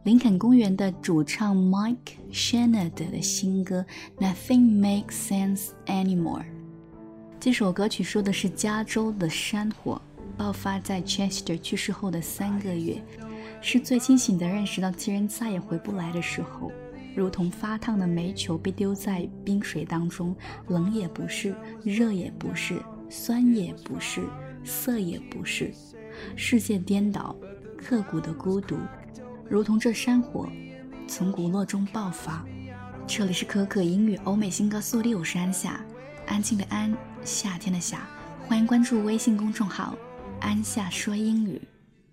林肯公园的主唱 Mike Shanahan 的新歌 Nothing Makes Sense Anymore。 这首歌曲说的是加州的山火爆发在 Chester 去世后的3个月，是最清醒地认识到亲人再也回不来的时候，如同发烫的煤球被丢在冰水当中，冷也不是，热也不是，酸也不是，涩也不是，世界颠倒，刻骨的孤独，如同这山火从骨落中爆发。这里是可可英语欧美新歌速递，我是安夏，安静的安，夏天的夏，欢迎关注微信公众号安夏说英语。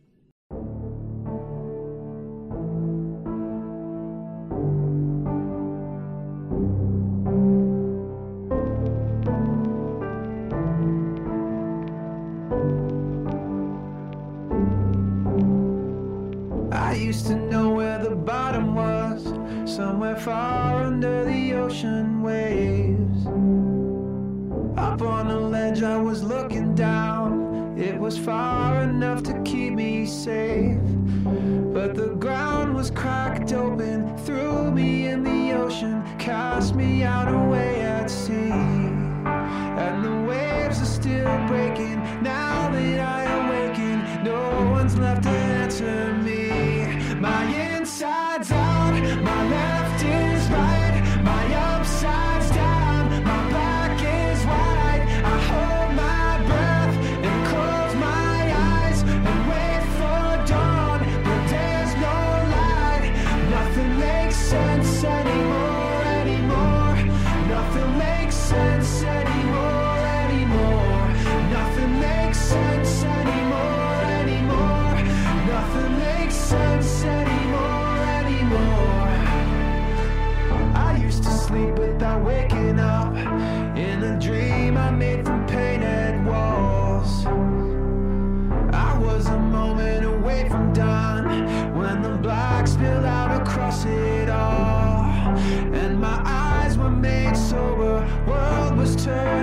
I used to know where the bottom was, somewhere far under the ocean waves. Up on a ledge I was looking down, it was far enough to keep me safe. But the ground was cracked open, threw me in the ocean, cast me out away at sea. And the waves are still breaking, now that I awaken, no one's left to answer me. My inside's out, my left is right, my upside's down, my black is white. I hold my breath and close my eyes and wait for dawn, but there's no light. Nothing makes sense anymore, anymore. Nothing makes sense anymore, anymore. Nothing makes sense anymore, anymore. Nothing makes sense anymore, anymore. I used to sleep without waking up, in a dream I made from painted walls. I was a moment away from dawn, when the black spilled out across it all, and my eyes were made sober, world was turning.